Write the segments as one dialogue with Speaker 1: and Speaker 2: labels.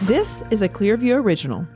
Speaker 1: This is a Clearview original.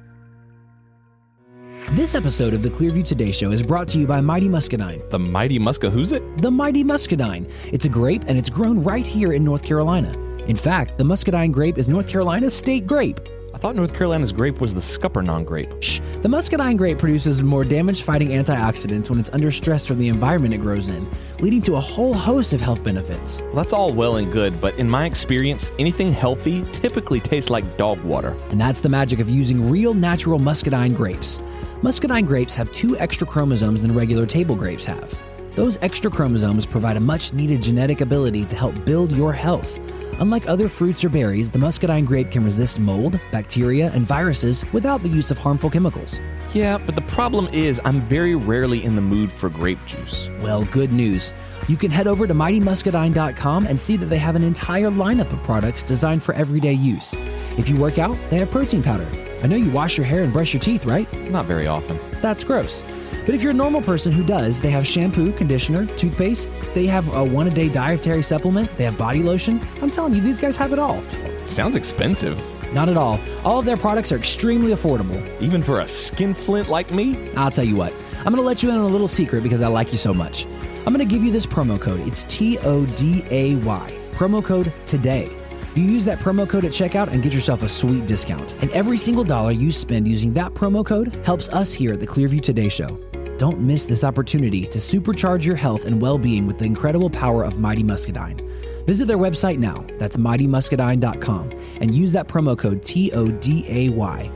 Speaker 2: This episode of the Clearview Today Show is brought to you by Mighty Muscadine.
Speaker 3: The Mighty who's it?
Speaker 2: The Mighty Muscadine. It's a grape, and it's grown right here in North Carolina. In fact, the Muscadine grape is North Carolina's state grape.
Speaker 3: I thought North Carolina's grape was the Scuppernong grape.
Speaker 2: Shh. The Muscadine grape produces more damage-fighting antioxidants when it's under stress from the environment it grows in, leading to a whole host of health benefits.
Speaker 3: Well, that's all well and good, but in my experience, anything healthy typically tastes like dog water.
Speaker 2: And that's the magic of using real, natural Muscadine grapes. Muscadine grapes have 2 extra chromosomes than regular table grapes have. Those extra chromosomes provide a much-needed genetic ability to help build your health. Unlike other fruits or berries, the Muscadine grape can resist mold, bacteria, and viruses without the use of harmful chemicals.
Speaker 3: Yeah, but the problem is I'm very rarely in the mood for grape juice.
Speaker 2: Well, good news. You can head over to mightymuscadine.com and see that they have an entire lineup of products designed for everyday use. If you work out, they have protein powder. I know you wash your hair and brush your teeth, right?
Speaker 3: Not very often.
Speaker 2: That's gross. But if you're a normal person who does, they have shampoo, conditioner, toothpaste, they have a 1-a-day dietary supplement, they have body lotion. I'm telling you, these guys have it all.
Speaker 3: It sounds expensive.
Speaker 2: Not at all. All of their products are extremely affordable.
Speaker 3: Even for a skinflint like me?
Speaker 2: I'll tell you what. I'm going to let you in on a little secret because I like you so much. I'm going to give you this promo code. It's TODAY. Promo code TODAY. You use that promo code at checkout and get yourself a sweet discount. And every single dollar you spend using that promo code helps us here at the Clearview Today Show. Don't miss this opportunity to supercharge your health and well-being with the incredible power of Mighty Muscadine. Visit their website now, that's mightymuscadine.com, and use that promo code TODAY.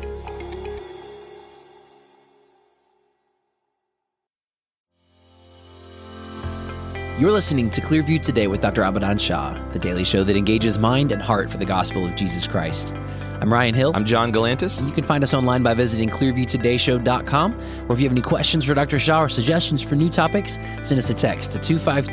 Speaker 2: You're listening to Clearview Today with Dr. Abadan Shah, the daily show that engages mind and heart for the gospel of Jesus Christ. I'm Ryan Hill.
Speaker 3: I'm John Galantis.
Speaker 2: You can find us online by visiting clearviewtodayshow.com, or if you have any questions for Dr. Shah or suggestions for new topics, send us a text to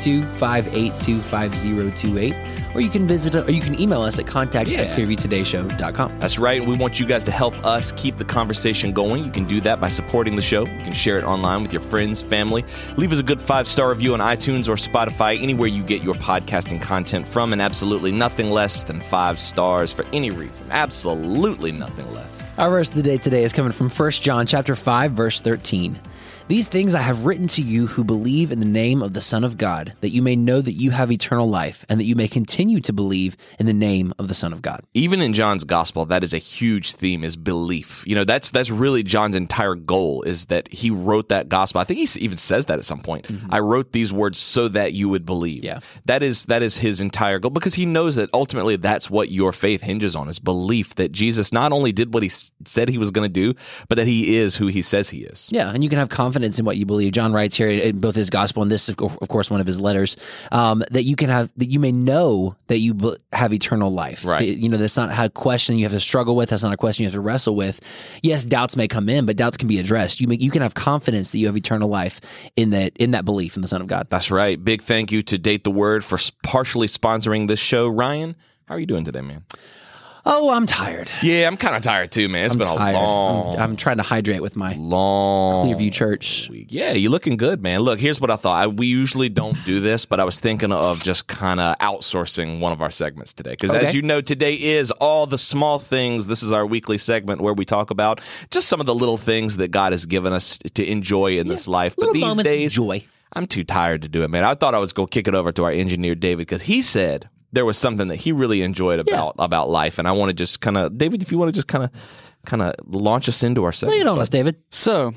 Speaker 2: 252-582-5028, or you can email us at contact@clearviewtodayshow.com.
Speaker 3: That's right. We want you guys to help us keep the conversation going. You can do that by supporting the show. You can share it online with your friends, family. Leave us a good 5-star review on iTunes or Spotify, anywhere you get your podcasting content from, and absolutely nothing less than 5 stars for any reason. Absolutely nothing less.
Speaker 2: Our verse of the day today is coming from 1 John chapter 5, verse 13. These things I have written to you who believe in the name of the Son of God, that you may know that you have eternal life, and that you may continue to believe in the name of the Son of God.
Speaker 3: Even in John's gospel, that is a huge theme, is belief. You know, that's really John's entire goal, is that he wrote that gospel. I think he even says that at some point. I wrote these words so that you would believe.
Speaker 2: Yeah.
Speaker 3: That is his entire goal, because he knows that ultimately that's what your faith hinges on, is belief that Jesus not only did what he said he was going to do, but that he is who he says he is.
Speaker 2: Yeah, and you can have confidence in what you believe. John writes here in both his gospel and this, of course, one of his letters, that you may know that you have eternal life.
Speaker 3: Right.
Speaker 2: You know, that's not a question you have to struggle with. That's not a question you have to wrestle with. Yes, doubts may come in, but doubts can be addressed. You can have confidence that you have eternal life in that belief in the Son of God.
Speaker 3: That's right. Big thank you to Date the Word for partially sponsoring this show. Ryan, how are you doing today, man?
Speaker 2: Oh, I'm tired.
Speaker 3: Yeah, I'm kind of tired too, man. It's been
Speaker 2: tired.
Speaker 3: a long...
Speaker 2: I'm trying to hydrate with my
Speaker 3: long
Speaker 2: Clearview Church
Speaker 3: week. Yeah, you're looking good, man. Look, here's what I thought. We usually don't do this, but I was thinking of just kind of outsourcing one of our segments today. Because as you know, today is All the Small Things. This is our weekly segment where we talk about just some of the little things that God has given us to enjoy in this life. But these days,
Speaker 2: of joy.
Speaker 3: I'm too tired to do it, man. I thought I was going to kick it over to our engineer, David, because he said there was something that he really enjoyed about life, and I want to just kind of, David, if you want to just kind of launch us into our segment.
Speaker 2: Lay it on us, David.
Speaker 4: So,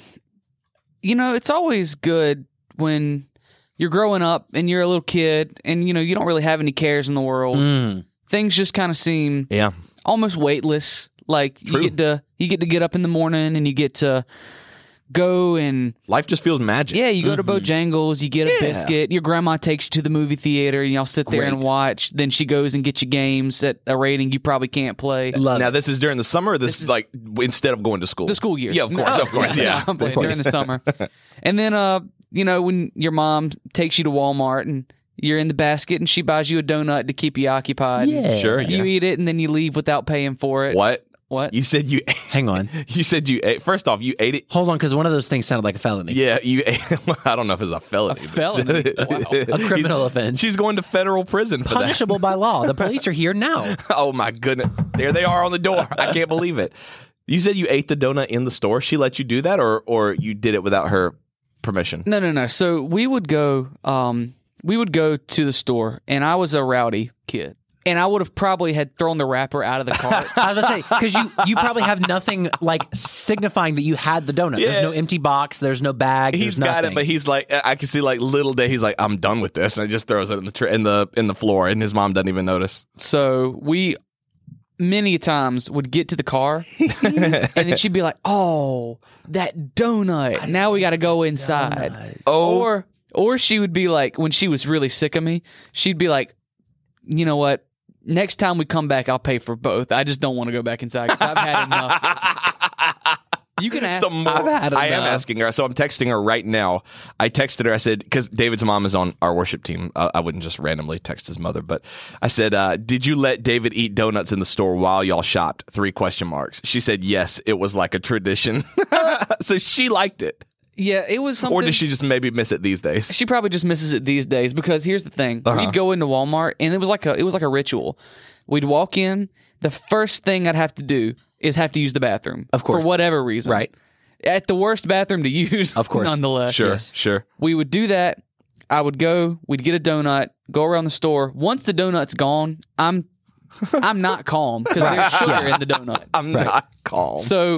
Speaker 4: you know, it's always good when you're growing up and you're a little kid, and you know you don't really have any cares in the world. Things just kind of seem almost weightless. Like you get to get up in the morning and you get to go and
Speaker 3: life just feels magic.
Speaker 4: Yeah, you go to Bojangles, you get a biscuit, your grandma takes you to the movie theater, and y'all sit there and watch. Then she goes and gets you games at a rating you probably can't play.
Speaker 3: Now, this is during the summer, or this is like instead of going to school?
Speaker 4: The school year.
Speaker 3: Yeah, of course. Yeah.
Speaker 4: During the summer. And then, you know, when your mom takes you to Walmart and you're in the basket and she buys you a donut to keep you occupied.
Speaker 2: Yeah.
Speaker 3: Sure,
Speaker 4: You eat it and then you leave without paying for it.
Speaker 3: What?
Speaker 4: What?
Speaker 3: You said you
Speaker 2: Hang on.
Speaker 3: You said you ate. First off, you ate it.
Speaker 2: Hold on, because one of those things sounded like a felony.
Speaker 3: Yeah, you ate. I don't know if it's a felony.
Speaker 4: A felony? Wow.
Speaker 2: A criminal offense.
Speaker 3: She's going to federal prison for
Speaker 2: Punishable by law. The police are here now.
Speaker 3: that. Oh my goodness. There they are on the door. I can't believe it. You said you ate the donut in the store. She let you do that, or you did it without her permission?
Speaker 4: No. So we would go to the store, and I was a rowdy kid. And I would have probably had thrown the wrapper out of the cart.
Speaker 2: I was going to say, because you probably have nothing like signifying that you had the donut.
Speaker 3: Yeah.
Speaker 2: There's no empty box. There's no bag.
Speaker 3: He's
Speaker 2: there's
Speaker 3: got
Speaker 2: nothing.
Speaker 3: it, but he's like, I can see like little day. He's like, I'm done with this, and just throws it in the floor, and his mom doesn't even notice.
Speaker 4: So we many times would get to the car, and then she'd be like, "Oh, that donut! Now we got to go inside."
Speaker 3: Oh.
Speaker 4: Or she would be like, when she was really sick of me, she'd be like, "You know what? Next time we come back, I'll pay for both. I just don't want to go back inside because I've had enough." You can ask.
Speaker 3: I am asking her. So I'm texting her right now. I texted her. I said, because David's mom is on our worship team. I wouldn't just randomly text his mother, but I said, did you let David eat donuts in the store while y'all shopped? 3 question marks. She said, yes, it was like a tradition. So she liked it.
Speaker 4: Yeah, it was something.
Speaker 3: Or does she just maybe miss it these days?
Speaker 4: She probably just misses it these days because here's the thing: we'd go into Walmart and it was like a ritual. We'd walk in. The first thing I'd have to do is have to use the bathroom,
Speaker 2: of course,
Speaker 4: for whatever reason.
Speaker 2: Right.
Speaker 4: At the worst bathroom to use,
Speaker 2: of course,
Speaker 4: nonetheless.
Speaker 3: Sure.
Speaker 4: We would do that. I would go. We'd get a donut. Go around the store. Once the donut's gone, I'm not calm because there's sugar in the donut.
Speaker 3: I'm not calm.
Speaker 4: So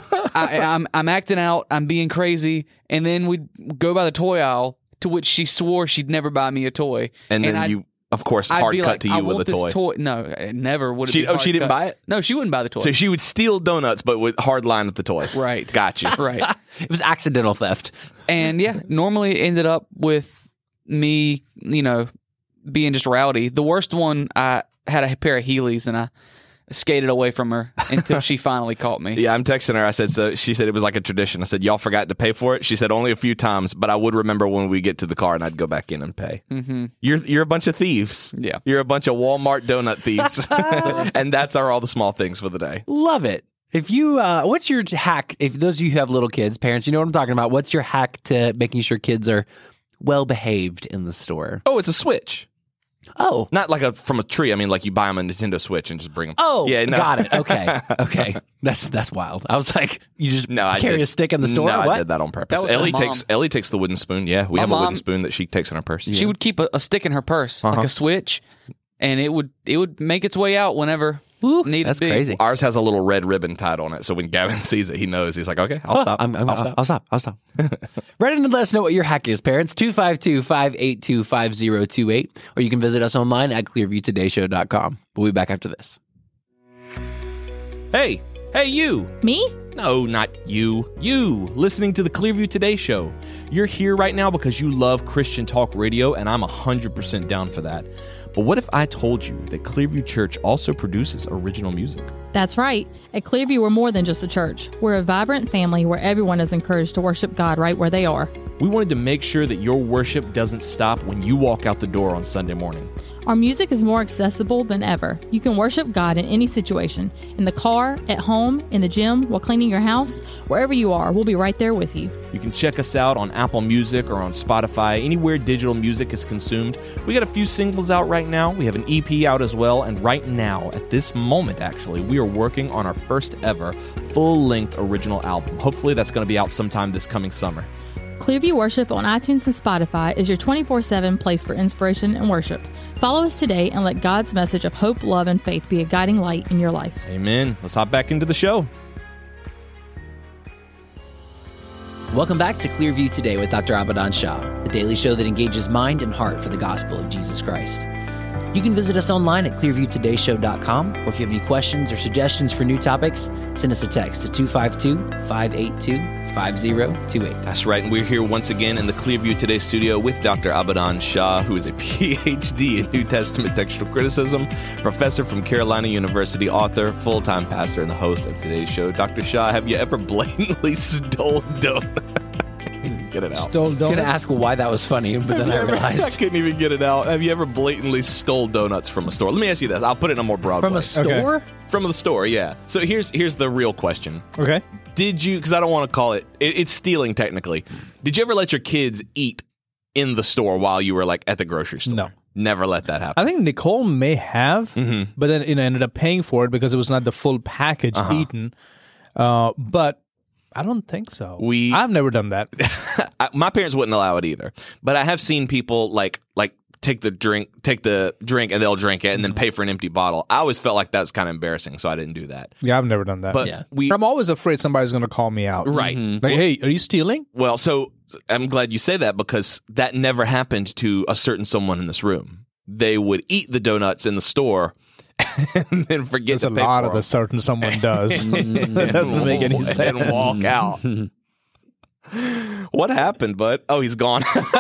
Speaker 4: I'm acting out. I'm being crazy, and then we'd go by the toy aisle, to which she swore she'd never buy me a toy.
Speaker 3: And then you, of course, hard cut to you with a toy.
Speaker 4: No, it never would.
Speaker 3: She didn't buy it?
Speaker 4: No, she wouldn't buy the toy.
Speaker 3: So she would steal donuts, but with hard line with the toys.
Speaker 4: Right.
Speaker 3: Gotcha.
Speaker 4: Right.
Speaker 2: It was accidental theft.
Speaker 4: And yeah, normally it ended up with me, being just rowdy. The worst one, I had a pair of Heelys and I skated away from her until she finally caught me.
Speaker 3: Yeah, I'm texting her. I said, so she said it was like a tradition. I said, y'all forgot to pay for it? She said, only a few times, but I would remember when we get to the car and I'd go back in and pay. Mm-hmm. You're a bunch of thieves.
Speaker 4: Yeah.
Speaker 3: You're a bunch of Walmart donut thieves. And that's all the small things for the day.
Speaker 2: Love it. If you, what's your hack? If those of you who have little kids, parents, you know what I'm talking about. What's your hack to making sure kids are well behaved in the store?
Speaker 3: Oh, it's a Switch.
Speaker 2: Oh,
Speaker 3: not like from a tree. I mean, like you buy them a Nintendo Switch and just bring them.
Speaker 2: Oh,
Speaker 3: yeah, no.
Speaker 2: Got it. Okay. That's wild. I was like, you just carry a stick in the store?
Speaker 3: No,
Speaker 2: what?
Speaker 3: I did that on purpose. Ellie takes the wooden spoon. Yeah, we have a wooden spoon that she takes in her purse.
Speaker 4: She would keep a stick in her purse, like a Switch, and it would make its way out whenever.
Speaker 2: That's crazy.
Speaker 3: Ours has a little red ribbon tied on it, so when Gavin sees it, he knows. He's like, okay, I'll stop.
Speaker 2: I'll stop. Write in and let us know what your hack is, parents. 252-582-5028. Or you can visit us online at clearviewtodayshow.com. We'll be back after this.
Speaker 3: Hey, you.
Speaker 5: Me?
Speaker 3: No, not you. You, listening to the Clearview Today Show. You're here right now because you love Christian talk radio, and I'm 100% down for that. But what if I told you that Clearview Church also produces original music?
Speaker 5: That's right. At Clearview, we're more than just a church. We're a vibrant family where everyone is encouraged to worship God right where they are.
Speaker 3: We wanted to make sure that your worship doesn't stop when you walk out the door on Sunday morning.
Speaker 5: Our music is more accessible than ever. You can worship God in any situation. In the car, at home, in the gym, while cleaning your house, wherever you are, we'll be right there with you.
Speaker 3: You can check us out on Apple Music or on Spotify, anywhere digital music is consumed. We got a few singles out right now. We have an EP out as well. And right now, at this moment actually, we are working on our first ever full-length original album. Hopefully that's going to be out sometime this coming summer.
Speaker 5: Clearview Worship on iTunes and Spotify is your 24/7 place for inspiration and worship. Follow us today and let God's message of hope, love, and faith be a guiding light in your life.
Speaker 3: Amen. Let's hop back into the show.
Speaker 2: Welcome back to Clearview Today with Dr. Abadan Shah, the daily show that engages mind and heart for the gospel of Jesus Christ. You can visit us online at clearviewtodayshow.com, or if you have any questions or suggestions for new topics, send us a text to 252-582-5028.
Speaker 3: That's right, and we're here once again in the Clearview Today studio with Dr. Abadan Shah, who is a PhD in New Testament textual criticism, professor from Carolina University, author, full-time pastor, and the host of today's show. Dr. Shah, have you ever blatantly stole donuts? get it out.
Speaker 2: I was going to ask why that was funny, but then I realized.
Speaker 3: I couldn't even get it out. Have you ever blatantly stole donuts from a store? Let me ask you this. I'll put it in a more broad
Speaker 2: From
Speaker 3: way.
Speaker 2: a store?
Speaker 6: Okay.
Speaker 3: From the store, yeah. So here's the real question.
Speaker 6: Okay.
Speaker 3: Did you, because I don't want to call it's stealing technically. Did you ever let your kids eat in the store while you were like at the grocery store?
Speaker 6: No.
Speaker 3: Never let that happen.
Speaker 6: I think Nicole may have, but then ended up paying for it because it was not the full package eaten. But I don't think so. I've never done that.
Speaker 3: My parents wouldn't allow it either. But I have seen people like take the drink and they'll drink it and then pay for an empty bottle. I always felt like that was kind of embarrassing, so I didn't do that.
Speaker 6: Yeah, I've never done that.
Speaker 3: But
Speaker 6: I'm always afraid somebody's going to call me out.
Speaker 3: Right.
Speaker 6: Like, hey, are you stealing?
Speaker 3: Well, so I'm glad you say that because that never happened to a certain someone in this room. They would eat the donuts in the store and then forget to pay for them.
Speaker 6: There's a lot of the certain someone does. It doesn't make any sense.
Speaker 3: And walk out. What happened, bud? Oh, he's gone.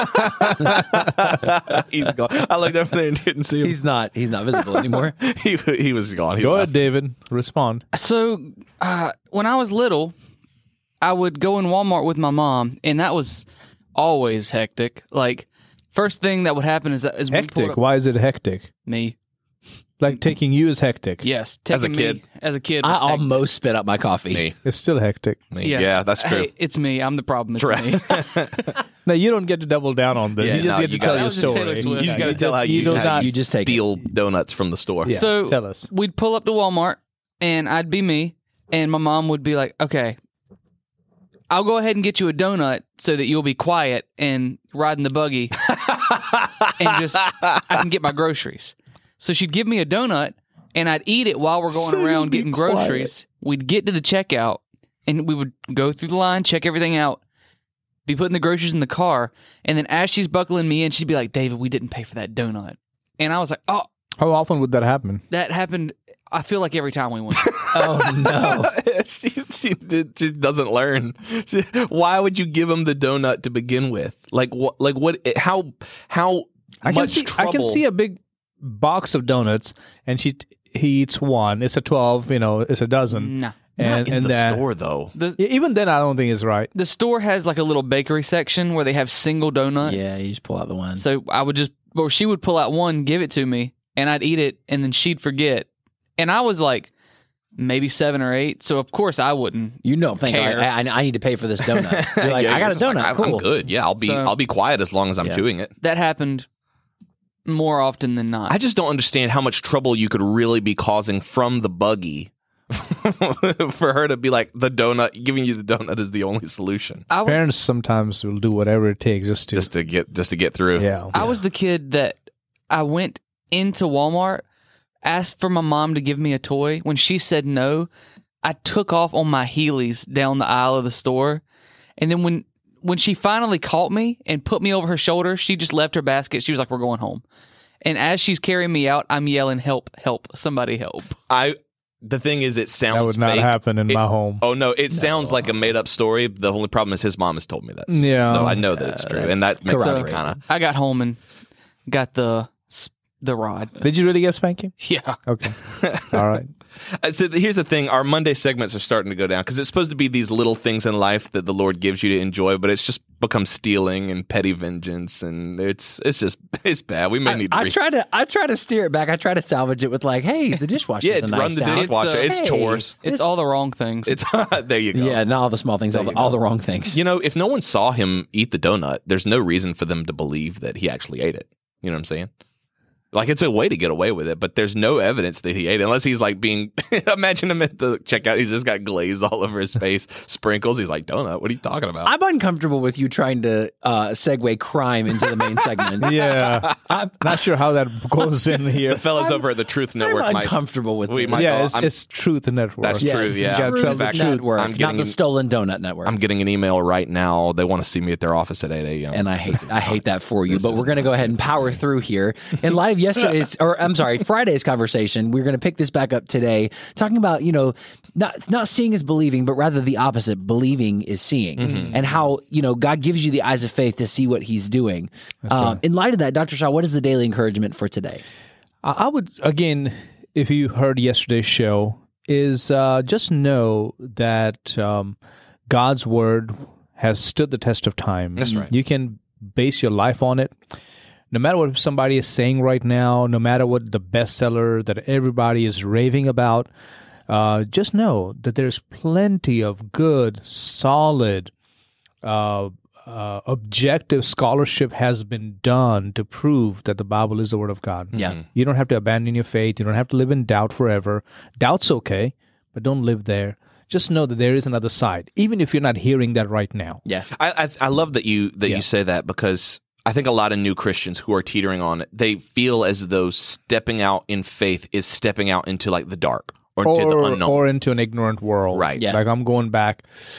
Speaker 3: He's gone. I looked over there and didn't see him.
Speaker 2: He's not visible anymore.
Speaker 3: He was gone.
Speaker 6: Go ahead, David. Respond.
Speaker 4: So when I was little, I would go in Walmart with my mom, and that was always hectic. Like, first thing that would happen is we pulled
Speaker 6: Hectic.
Speaker 4: up-
Speaker 6: Why is it hectic?
Speaker 4: me.
Speaker 6: Like taking you is hectic.
Speaker 4: Yes,
Speaker 3: As a
Speaker 4: taking
Speaker 3: kid?
Speaker 4: me as a kid.
Speaker 2: I
Speaker 4: was hectic.
Speaker 2: almost spit out my coffee.
Speaker 3: Me.
Speaker 6: It's still hectic.
Speaker 3: Yeah, that's true.
Speaker 4: Hey, it's me. I'm the problem. It's
Speaker 3: Right.
Speaker 4: me.
Speaker 6: Now, you don't get to double down on this.
Speaker 3: Yeah,
Speaker 6: you just
Speaker 3: no,
Speaker 6: get
Speaker 3: you
Speaker 6: to tell
Speaker 3: gotta-
Speaker 6: your
Speaker 4: That was just Taylor
Speaker 6: story.
Speaker 4: Swift.
Speaker 3: You just got to tell how
Speaker 6: you
Speaker 3: you
Speaker 2: just take
Speaker 3: steal donuts from the store.
Speaker 6: Yeah.
Speaker 4: So
Speaker 6: tell us.
Speaker 4: we'd pull up to Walmart, and I'd be me, and my mom would be like, "Okay, I'll go ahead and get you a donut so that you'll be quiet and ride in the buggy, and just I can get my groceries." So she'd give me a donut, and I'd eat it while we're going
Speaker 3: So
Speaker 4: around
Speaker 3: you'd be
Speaker 4: getting
Speaker 3: quiet.
Speaker 4: groceries. We'd get to the checkout, and we would go through the line, check everything out, be putting the groceries in the car, and then as she's buckling me in, she'd be like, "David, we didn't pay for that donut," and I was like, "Oh."
Speaker 6: How often would that happen?
Speaker 4: That happened, I feel like every time we went.
Speaker 2: Oh, no.
Speaker 3: she doesn't learn. Why would you give him the donut to begin with? Like what? How much trouble?
Speaker 6: I can see a big box of donuts, and he eats one. It's a 12. It's a dozen.
Speaker 4: Nah.
Speaker 3: Not in the
Speaker 6: then,
Speaker 3: store though.
Speaker 6: even then, I don't think it's right.
Speaker 4: The store has like a little bakery section where they have single donuts.
Speaker 2: Yeah, you just pull out the one.
Speaker 4: So she would pull out one, give it to me, and I'd eat it, and then she'd forget. And I was like maybe 7 or 8, so of course I wouldn't.
Speaker 2: Think
Speaker 4: care.
Speaker 2: I need to pay for this donut. You're like,
Speaker 3: Yeah,
Speaker 2: I got a
Speaker 3: you're just
Speaker 2: donut.
Speaker 3: like,
Speaker 2: Cool.
Speaker 3: I'm good. Yeah, I'll be quiet as long as I'm chewing it.
Speaker 4: That happened more often than not.
Speaker 3: I just don't understand how much trouble you could really be causing from the buggy for her to be like giving you the donut is the only solution.
Speaker 6: Parents sometimes will do whatever it takes just to
Speaker 3: get through.
Speaker 6: Yeah.
Speaker 4: I was the kid that I went into Walmart, asked for my mom to give me a toy. When she said no, I took off on my Heelys down the aisle of the store. And then when she finally caught me and put me over her shoulder, she just left her basket. She was like, "We're going home." And as she's carrying me out, I'm yelling, "Help, help, somebody help."
Speaker 3: The thing is, it sounds
Speaker 6: That would not
Speaker 3: fake.
Speaker 6: happen in my home.
Speaker 3: Oh no, it sounds like a made up story. The only problem is his mom has told me that.
Speaker 6: Yeah.
Speaker 3: So I know that it's true, and that makes me kind of.
Speaker 4: I got home and got the rod.
Speaker 6: Did you really get spanking?
Speaker 4: Yeah.
Speaker 6: Okay. All right.
Speaker 3: So here's the thing: our Monday segments are starting to go down because it's supposed to be these little things in life that the Lord gives you to enjoy, but it's just become stealing and petty vengeance, and it's bad. We may need to.
Speaker 2: I try to steer it back. I try to salvage it with like, hey, the dishwasher.
Speaker 3: Yeah,
Speaker 2: is a nice
Speaker 3: run the
Speaker 2: sound.
Speaker 3: dishwasher. It's
Speaker 2: Hey.
Speaker 3: chores.
Speaker 4: It's all the wrong things.
Speaker 3: It's there you go.
Speaker 2: Yeah, not all the small things, all the wrong things.
Speaker 3: You know, if no one saw him eat the donut, there's no reason for them to believe that he actually ate it. You know what I'm saying? Like, it's a way to get away with it, but there's no evidence that he ate it, unless he's like being, imagine him at the checkout, he's just got glaze all over his face, sprinkles, he's like, donut, what are you talking about?
Speaker 2: I'm uncomfortable with you trying to segue crime into the main segment.
Speaker 6: Yeah. I'm not sure how that goes in here.
Speaker 3: The fellas over at the Truth Network
Speaker 2: I'm
Speaker 3: might,
Speaker 2: uncomfortable with
Speaker 3: we
Speaker 2: this.
Speaker 3: might
Speaker 6: Yeah,
Speaker 3: go,
Speaker 6: it's Truth Network.
Speaker 3: That's
Speaker 2: Yes,
Speaker 3: true, yeah.
Speaker 6: You gotta
Speaker 2: Truth
Speaker 6: tell the truth.
Speaker 2: Network,
Speaker 3: I'm
Speaker 2: not
Speaker 3: getting
Speaker 2: the
Speaker 3: an-
Speaker 2: Stolen Donut Network.
Speaker 3: I'm getting an email right now, they want to see me at their office at 8 a.m.
Speaker 2: And I hate that for you.
Speaker 3: This
Speaker 2: But
Speaker 3: is
Speaker 2: we're going to go ahead and power through here. In light of Friday's conversation, we're going to pick this back up today, talking about, not seeing is believing, but rather the opposite. Believing is seeing. And how, God gives you the eyes of faith to see what he's doing. In light of that, Dr. Shaw, what is the daily encouragement for today?
Speaker 6: I would, again, if you heard yesterday's show, is just know that God's word has stood the test of time.
Speaker 3: That's right.
Speaker 6: You can base your life on it. No matter what somebody is saying right now, no matter what the bestseller that everybody is raving about, just know that there's plenty of good, solid, objective scholarship has been done to prove that the Bible is the Word of God.
Speaker 2: Yeah.
Speaker 6: You don't have to abandon your faith. You don't have to live in doubt forever. Doubt's okay, but don't live there. Just know that there is another side, even if you're not hearing that right now.
Speaker 2: Yeah.
Speaker 3: I love that you say that, because I think a lot of new Christians who are teetering on it, they feel as though stepping out in faith is stepping out into like the dark or into the unknown.
Speaker 6: Or into an ignorant world.
Speaker 3: Right.
Speaker 2: Yeah.
Speaker 6: Like I'm going back.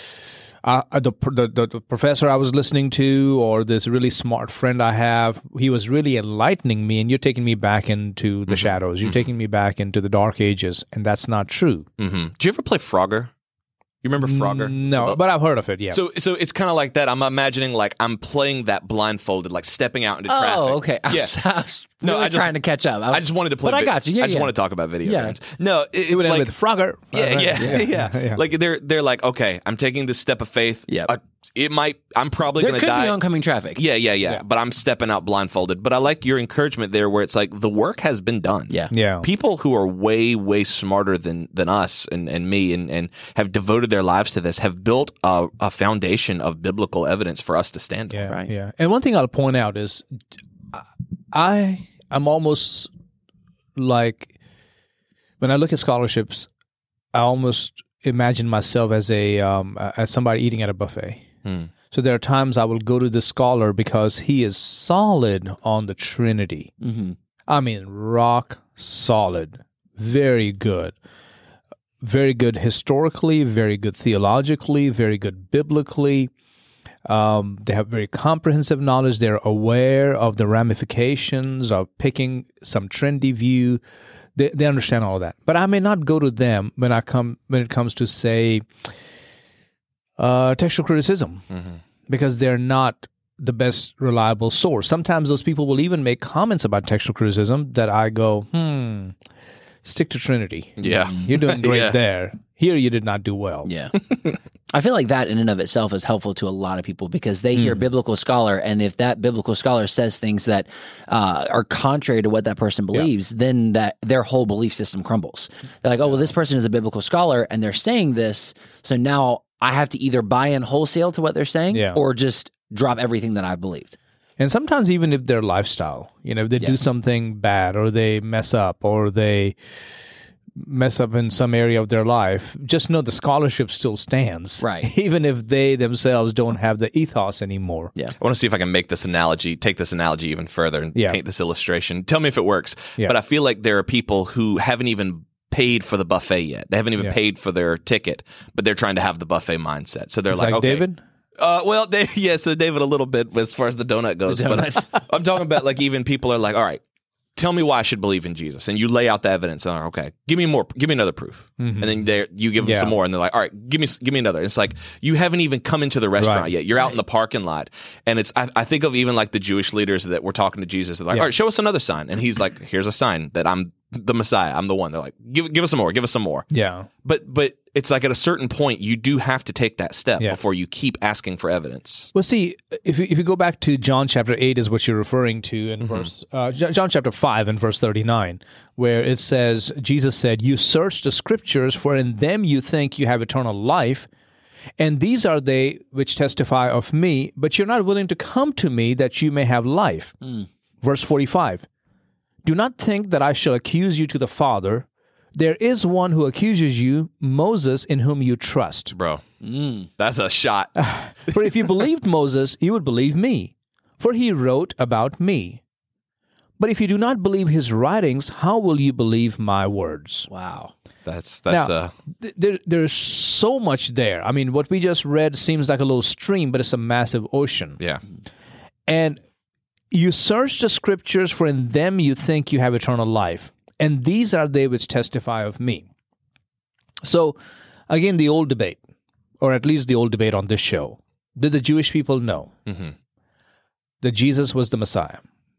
Speaker 6: The professor I was listening to, or this really smart friend I have, he was really enlightening me, and you're taking me back into the shadows. You're taking me back into the dark ages, and that's not true.
Speaker 3: Mm-hmm. Did you ever play Frogger? You remember Frogger?
Speaker 6: No, but I've heard of it, yeah.
Speaker 3: So it's kind of like that. I'm imagining like I'm playing that blindfolded, like stepping out into traffic.
Speaker 2: Oh, okay. I was really trying to catch up.
Speaker 3: I just wanted to play.
Speaker 2: But I got you. Yeah,
Speaker 3: I just want to talk about video games. No, it's
Speaker 6: it would
Speaker 3: like
Speaker 6: end with Frogger.
Speaker 3: Yeah. Like they're like, okay, I'm taking this step of faith.
Speaker 2: Yeah.
Speaker 3: I'm probably going to die.
Speaker 2: There could be oncoming traffic.
Speaker 3: Yeah. But I'm stepping out blindfolded. But I like your encouragement there, where it's like the work has been done.
Speaker 2: Yeah.
Speaker 3: People who are way, way smarter than us and me and have devoted their lives to this have built a foundation of biblical evidence for us to stand on.
Speaker 2: Right.
Speaker 6: Yeah. And one thing I'll point out is I'm almost like, when I look at scholarships, I almost imagine myself as as somebody eating at a buffet. So there are times I will go to the scholar because he is solid on the Trinity. Mm-hmm. I mean, rock solid, very good historically, very good theologically, very good biblically. They have very comprehensive knowledge. They're aware of the ramifications of picking some trendy view. They understand all of that. But I may not go to them when it comes to, say, textual criticism, because they're not the best reliable source. Sometimes those people will even make comments about textual criticism that I go, stick to Trinity.
Speaker 3: Yeah.
Speaker 6: You're doing great there. Here you did not do well.
Speaker 2: Yeah. I feel like that in and of itself is helpful to a lot of people, because they hear biblical scholar, and if that biblical scholar says things that are contrary to what that person believes, then that their whole belief system crumbles. They're like, oh, well, this person is a biblical scholar, and they're saying this, so now I have to either buy in wholesale to what they're saying or just drop everything that I've believed.
Speaker 6: And sometimes even if their lifestyle, if they do something bad, or they mess up, or they mess up in some area of their life, just know the scholarship still stands.
Speaker 2: Right.
Speaker 6: Even if they themselves don't have the ethos anymore.
Speaker 2: Yeah.
Speaker 3: I want to see if I can take this analogy even further and paint this illustration. Tell me if it works. Yeah. But I feel like there are people who haven't even paid for the buffet yet. They haven't even paid for their ticket, but they're trying to have the buffet mindset. So they're like, okay.
Speaker 6: David?
Speaker 3: So David a little bit as far as the donut goes. But I'm talking about like even people are like, all right, tell me why I should believe in Jesus. And you lay out the evidence. And okay, give me more. Give me another proof. Mm-hmm. And then you give them some more. And they're like, all right, give me another. And it's like, you haven't even come into the restaurant yet. You're out in the parking lot. And I think of even like the Jewish leaders that were talking to Jesus. They're like, all right, show us another sign. And he's like, here's a sign that I'm the Messiah. I'm the one. They're like, give us some more. Give us some more.
Speaker 6: Yeah.
Speaker 3: But it's like at a certain point, you do have to take that step before you keep asking for evidence.
Speaker 6: Well, see, if you go back to John chapter 8 is what you're referring to in verse John chapter 5 and verse 39, where it says, Jesus said, you search the scriptures, for in them you think you have eternal life, and these are they which testify of me, but you're not willing to come to me that you may have life. Verse 45, do not think that I shall accuse you to the Father. There is one who accuses you, Moses, in whom you trust.
Speaker 3: Bro, that's a shot.
Speaker 6: For if you believed Moses, you would believe me, for he wrote about me. But if you do not believe his writings, how will you believe my words?
Speaker 2: Wow.
Speaker 6: There's so much there. I mean, what we just read seems like a little stream, but it's a massive ocean.
Speaker 3: Yeah.
Speaker 6: And you search the scriptures, for in them you think you have eternal life. And these are they which testify of me. So, again, the old debate, or at least the old debate on this show, did the Jewish people know that Jesus was the Messiah?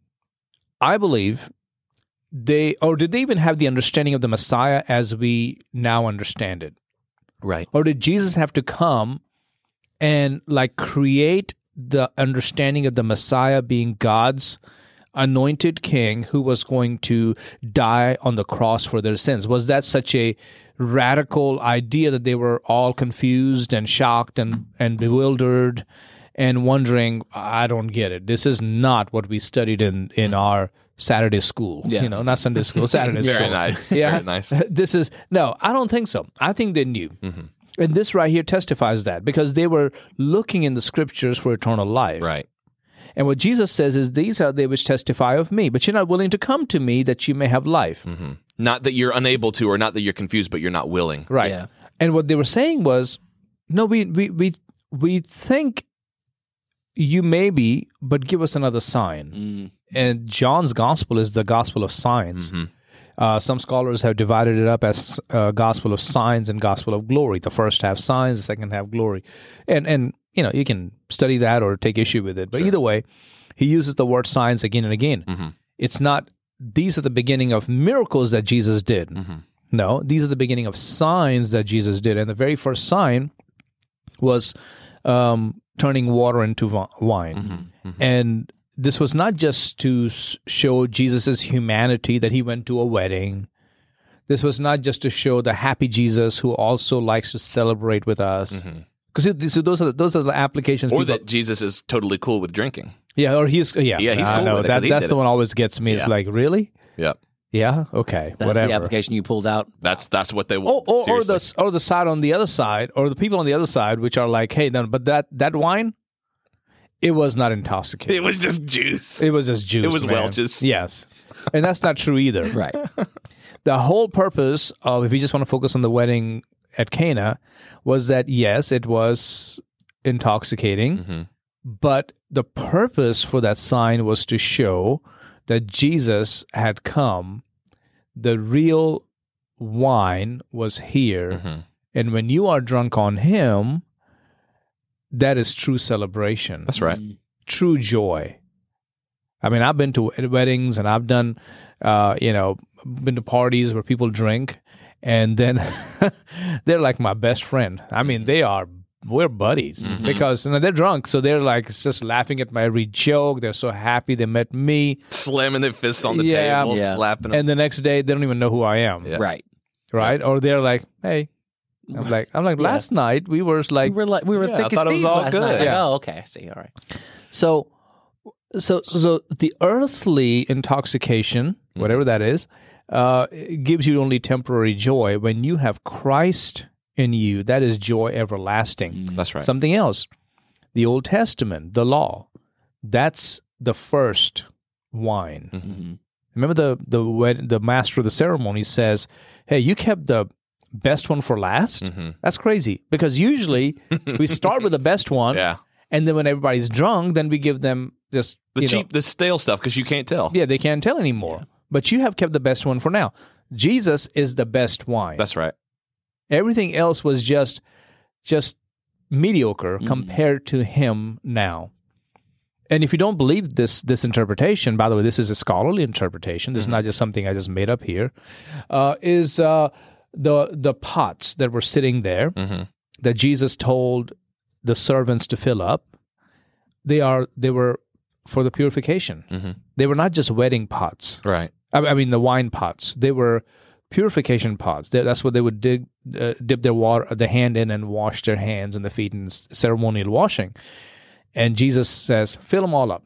Speaker 6: I believe did they even have the understanding of the Messiah as we now understand it?
Speaker 3: Right.
Speaker 6: Or did Jesus have to come and like create the understanding of the Messiah being God's anointed king who was going to die on the cross for their sins? Was that such a radical idea that they were all confused and shocked and bewildered and wondering, I don't get it. This is not what we studied in our Saturday school.
Speaker 4: Yeah.
Speaker 6: Not Sunday school, Saturday school.
Speaker 3: Very nice.
Speaker 6: Yeah.
Speaker 3: Very nice.
Speaker 6: I don't think so. I think they knew. And this right here testifies that, because they were looking in the scriptures for eternal life.
Speaker 3: Right.
Speaker 6: And what Jesus says is, these are they which testify of me, but you're not willing to come to me that you may have life.
Speaker 3: Not that you're unable to, or not that you're confused, but you're not willing.
Speaker 6: Right.
Speaker 4: Yeah.
Speaker 6: And what they were saying was, no, we think you may be, but give us another sign. And John's gospel is the gospel of signs. Some scholars have divided it up as gospel of signs and gospel of glory. The first half signs, the second half glory. And you can study that or take issue with it. But either way, he uses the word signs again and again. It's not, these are the beginning of miracles that Jesus did. No, these are the beginning of signs that Jesus did. And the very first sign was turning water into wine. And this was not just to show Jesus' humanity, that he went to a wedding. This was not just to show the happy Jesus who also likes to celebrate with us. Because those are the applications.
Speaker 3: Or that Jesus is totally cool with drinking.
Speaker 6: Yeah, or he's
Speaker 3: he's cool with it 'cause he
Speaker 6: that's
Speaker 3: did
Speaker 6: the
Speaker 3: it.
Speaker 6: one always gets me. It's like, really?
Speaker 3: Yep.
Speaker 6: Yeah. Okay.
Speaker 7: That's
Speaker 6: whatever.
Speaker 7: the application you pulled out.
Speaker 3: That's what they
Speaker 6: Or
Speaker 3: want.
Speaker 6: the side on the other side, or the people on the other side, which are like, hey, no, but that wine, it was not intoxicating.
Speaker 3: It was just juice.
Speaker 6: It was just juice.
Speaker 3: It was
Speaker 6: man.
Speaker 3: Welch's.
Speaker 6: Yes, and that's not true either.
Speaker 7: Right.
Speaker 6: The whole purpose of, if you just want to focus on the wedding at Cana, was that yes, it was intoxicating, but the purpose for that sign was to show that Jesus had come. The real wine was here, and when you are drunk on him, that is true celebration.
Speaker 3: That's right.
Speaker 6: True joy. I mean, I've been to weddings and I've done, been to parties where people drink, and then they're like my best friend. I mean, we're buddies because they're drunk, so they're like just laughing at my every joke. They're so happy they met me,
Speaker 3: Slamming their fists on the table, slapping them.
Speaker 6: and the next day they don't even know who I am.
Speaker 3: Yeah.
Speaker 7: Right.
Speaker 6: Or they're like, "Hey," I'm like, last night we were like,
Speaker 7: We were
Speaker 3: Yeah,
Speaker 7: thick
Speaker 3: I
Speaker 7: as
Speaker 3: thought it was
Speaker 7: thieves
Speaker 3: all
Speaker 7: last
Speaker 3: good.
Speaker 7: night. Like,
Speaker 6: Yeah.
Speaker 7: oh, okay. I see. All right.
Speaker 6: So the earthly intoxication, whatever that is, gives you only temporary joy. When you have Christ in you, that is joy everlasting.
Speaker 3: That's right.
Speaker 6: Something else, the Old Testament, the law, that's the first wine. Remember the master of the ceremony says, "Hey, you kept the best one for last." That's crazy, because usually we start with the best one, and then when everybody's drunk, then we give them just
Speaker 3: the stale stuff, because you can't tell.
Speaker 6: Yeah, they can't tell anymore. But you have kept the best one for now. Jesus is the best wine.
Speaker 3: That's right.
Speaker 6: Everything else was just mediocre compared to him now. And if you don't believe this interpretation, by the way, this is a scholarly interpretation. This is not just something I just made up here. Is the pots that were sitting there that Jesus told the servants to fill up? They were for the purification. They were not just wedding pots.
Speaker 3: Right.
Speaker 6: I mean the wine pots. They were purification pots. That's what they would dip the hand in and wash their hands and the feet in ceremonial washing. And Jesus says, fill them all up.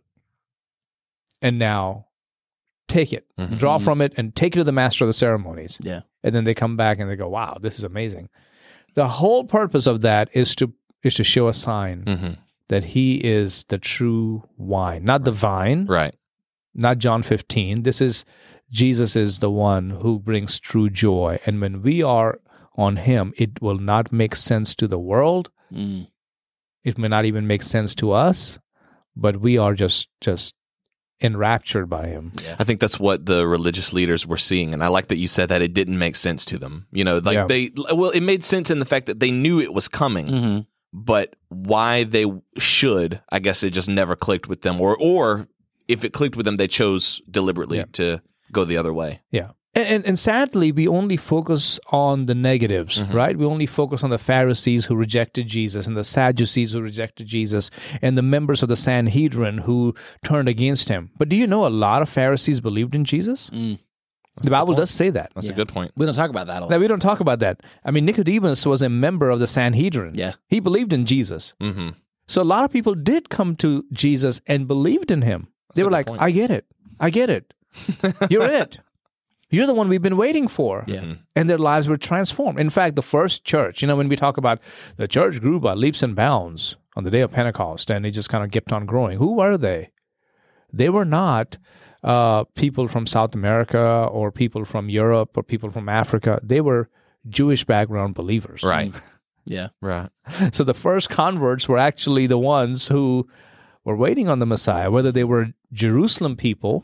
Speaker 6: And now take it, draw from it, and take it to the master of the ceremonies.
Speaker 7: Yeah.
Speaker 6: And then they come back and they go, wow, this is amazing. The whole purpose of that is to show a sign that he is the true wine, not the vine.
Speaker 3: Right.
Speaker 6: Not John 15. This is, Jesus is the one who brings true joy. And when we are on him, it will not make sense to the world. It may not even make sense to us, but we are just enraptured by him.
Speaker 3: Yeah. I think that's what the religious leaders were seeing. And I like that you said that it didn't make sense to them. It made sense in the fact that they knew it was coming, but why they should, I guess it just never clicked with them. Or if it clicked with them, they chose deliberately to go the other way.
Speaker 6: Yeah. And sadly, we only focus on the negatives, right? We only focus on the Pharisees who rejected Jesus and the Sadducees who rejected Jesus and the members of the Sanhedrin who turned against him. But do you know a lot of Pharisees believed in Jesus? The Bible does say that.
Speaker 3: That's a good point.
Speaker 7: We don't talk about that a lot.
Speaker 6: Now, we don't talk about that. I mean, Nicodemus was a member of the Sanhedrin.
Speaker 7: Yeah.
Speaker 6: He believed in Jesus.
Speaker 3: Mm-hmm.
Speaker 6: So a lot of people did come to Jesus and believed in him. They were like,
Speaker 3: point.
Speaker 6: I get it. I get it. You're it. You're the one we've been waiting for.
Speaker 7: Yeah.
Speaker 6: And their lives were transformed. In fact, the first church, when we talk about the church grew by leaps and bounds on the day of Pentecost, and it just kind of kept on growing. Who were they? They were not people from South America or people from Europe or people from Africa. They were Jewish background believers.
Speaker 3: Right.
Speaker 7: Yeah.
Speaker 3: Right.
Speaker 6: So the first converts were actually the ones who were waiting on the Messiah, whether they were Jerusalem people,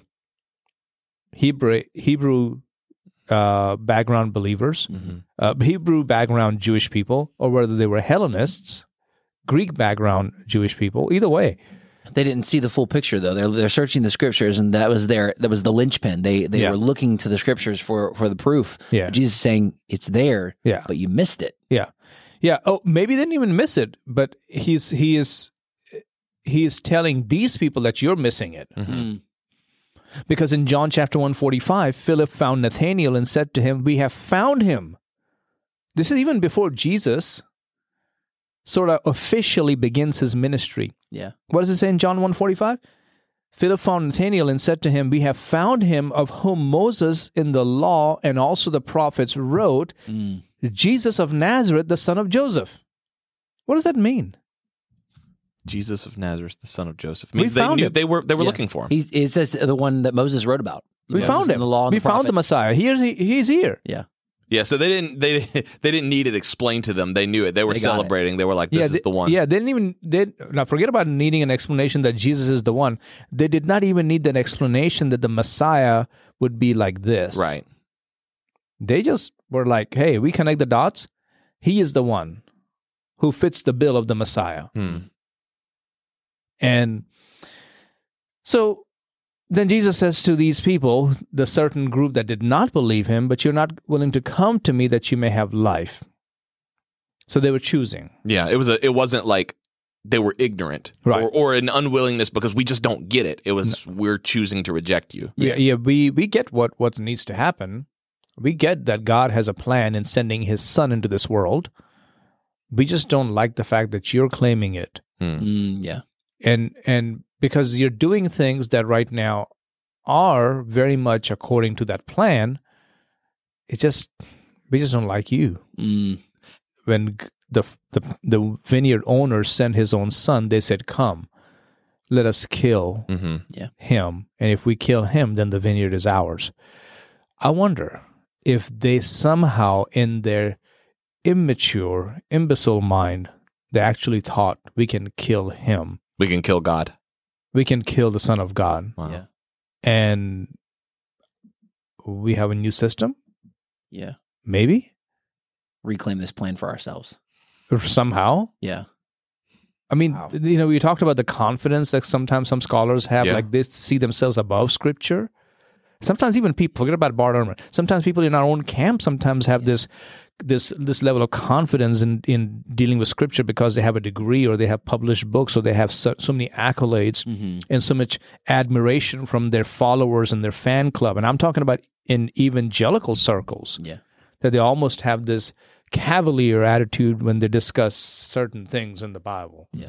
Speaker 6: Hebrew background believers, Hebrew background Jewish people, or whether they were Hellenists, Greek background Jewish people. Either way,
Speaker 7: They didn't see the full picture, though. They're searching the scriptures, and that was the linchpin. They were looking to the scriptures for the proof.
Speaker 6: Yeah.
Speaker 7: Jesus is saying it's there,
Speaker 6: Yeah.
Speaker 7: but you missed it.
Speaker 6: yeah. Oh, maybe they didn't even miss it, but he is telling these people that you're missing it. Because in John chapter 1:45, Philip found Nathanael and said to him, "We have found him." This is even before Jesus sort of officially begins his ministry.
Speaker 7: Yeah.
Speaker 6: What does it say in John 1:45? Philip found Nathanael and said to him, "We have found him of whom Moses in the law and also the prophets wrote, Jesus of Nazareth, the son of Joseph." What does that mean?
Speaker 3: Jesus of Nazareth, the son of Joseph.
Speaker 6: We
Speaker 3: Means they
Speaker 6: found
Speaker 3: knew
Speaker 6: him.
Speaker 3: they were looking for him.
Speaker 7: It says the one that Moses wrote about.
Speaker 6: We
Speaker 7: Moses
Speaker 6: found
Speaker 7: in
Speaker 6: him.
Speaker 7: The law and
Speaker 6: We
Speaker 7: the
Speaker 6: found the
Speaker 7: prophets.
Speaker 6: Messiah. He's here.
Speaker 7: Yeah.
Speaker 3: Yeah, so they didn't need it explained to them. They knew it. They were
Speaker 7: They got
Speaker 3: celebrating. They were like, "This is the one."
Speaker 6: Yeah, they didn't even. Now, forget about needing an explanation that Jesus is the one. They did not even need an explanation that the Messiah would be like this.
Speaker 3: Right.
Speaker 6: They just were like, "Hey, we connect the dots. He is the one who fits the bill of the Messiah." And so then Jesus says to these people, the certain group that did not believe him, "But you're not willing to come to me that you may have life." So they were choosing.
Speaker 3: Yeah, it wasn't like they were ignorant
Speaker 6: Right.
Speaker 3: or an unwillingness because we just don't get it. It was we're choosing to reject you.
Speaker 6: Yeah, we get what needs to happen. We get that God has a plan in sending his son into this world. We just don't like the fact that you're claiming it.
Speaker 7: Yeah.
Speaker 6: And because you're doing things that right now are very much according to that plan, we just don't like you. When the vineyard owner sent his own son, they said, "Come, let us kill him. And if we kill him, then the vineyard is ours." I wonder if they somehow, in their immature, imbecile mind, they actually thought, we can kill him.
Speaker 3: We can kill God.
Speaker 6: We can kill the Son of God.
Speaker 3: Wow.
Speaker 7: Yeah.
Speaker 6: And we have a new system?
Speaker 7: Yeah.
Speaker 6: Maybe?
Speaker 7: Reclaim this plan for ourselves.
Speaker 6: Or somehow?
Speaker 7: Yeah.
Speaker 6: I mean, we talked about the confidence that sometimes some scholars have,
Speaker 3: Yeah.
Speaker 6: like they see themselves above Scripture. Sometimes even people, forget about Bart Ehrman, sometimes people in our own camp sometimes have this level of confidence in dealing with Scripture because they have a degree or they have published books or they have so many accolades and so much admiration from their followers and their fan club. And I'm talking about in evangelical circles.
Speaker 7: Yeah.
Speaker 6: That they almost have this cavalier attitude when they discuss certain things in the Bible.
Speaker 7: Yeah.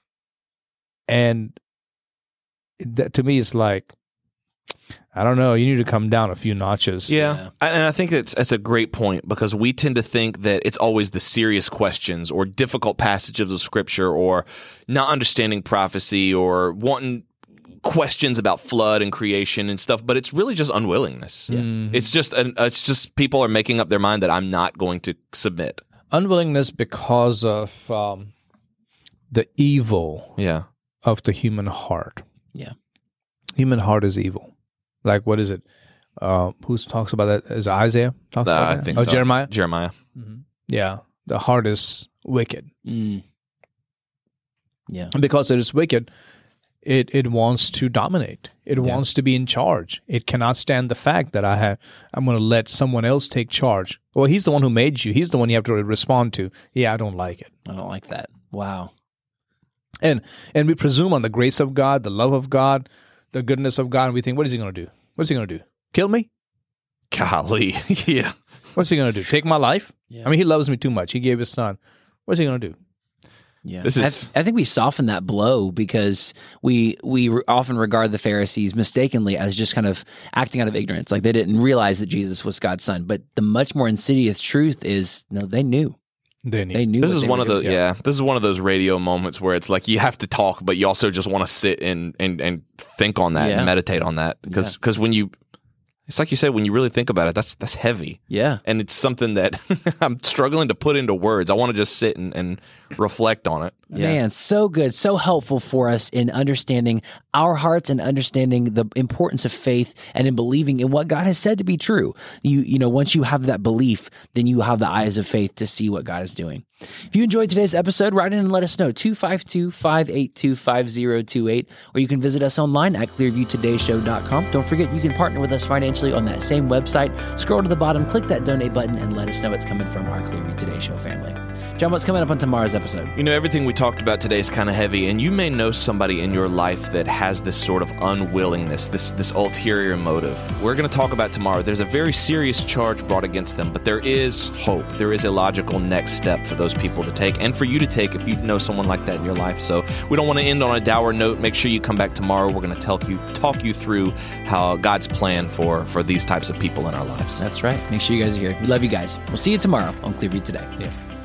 Speaker 6: And that to me is like, I don't know, you need to come down a few notches.
Speaker 3: Yeah. And I think that's a great point because we tend to think that it's always the serious questions or difficult passages of Scripture or not understanding prophecy or wanting questions about flood and creation and stuff, but it's really just unwillingness.
Speaker 6: Yeah.
Speaker 3: It's just people are making up their mind that I'm not going to submit.
Speaker 6: Unwillingness because of the evil of the human heart.
Speaker 7: Yeah.
Speaker 6: Human heart is evil. Like, what is it? Who talks about that? Is it Isaiah talks about that?
Speaker 3: I think
Speaker 6: so.
Speaker 3: Jeremiah.
Speaker 6: Yeah. The heart is wicked.
Speaker 7: Yeah.
Speaker 6: And because it is wicked, it wants to dominate. It wants to be in charge. It cannot stand the fact that I'm going to let someone else take charge. Well, he's the one who made you. He's the one you have to respond to. Yeah, I don't like it.
Speaker 7: I don't like that. Wow.
Speaker 6: And we presume on the grace of God, the love of God, the goodness of God, and we think, what is he going to do? What's he going to do? Kill me?
Speaker 3: Golly. Yeah.
Speaker 6: What's he going to do? Take my life?
Speaker 7: Yeah.
Speaker 6: I mean, he loves me too much. He gave his son. What's he going to do?
Speaker 7: Yeah, I think we soften that blow because we often regard the Pharisees mistakenly as just kind of acting out of ignorance, like they didn't realize that Jesus was God's son. But the much more insidious truth is, no, they knew. They knew.
Speaker 3: This is one of This is one of those radio moments where it's like you have to talk, but you also just want to sit and think on that and meditate on that because when you. It's like you said, when you really think about it, that's heavy.
Speaker 7: Yeah.
Speaker 3: And it's something that I'm struggling to put into words. I want to just sit and reflect on it.
Speaker 7: Yeah. Man, so good, so helpful for us in understanding our hearts and understanding the importance of faith and in believing in what God has said to be true. You know, once you have that belief, then you have the eyes of faith to see what God is doing. If you enjoyed today's episode, write in and let us know, 252-582-5028, or you can visit us online at clearviewtodayshow.com. Don't forget, you can partner with us financially on that same website. Scroll to the bottom, click that donate button, and let us know it's coming from our Clearview Today Show family. John, what's coming up on tomorrow's episode?
Speaker 3: You know, everything we talked about today is kind of heavy, and you may know somebody in your life that has this sort of unwillingness, this ulterior motive. We're going to talk about tomorrow. There's a very serious charge brought against them, but there is hope. There is a logical next step for those people to take, and for you to take if you know someone like that in your life. So we don't want to end on a dour note. Make sure you come back tomorrow. We're going to talk you through how God's plan for these types of people in our lives.
Speaker 7: That's right. Make sure you guys are here. We love you guys. We'll see you tomorrow on Clearview Today.
Speaker 6: Yeah.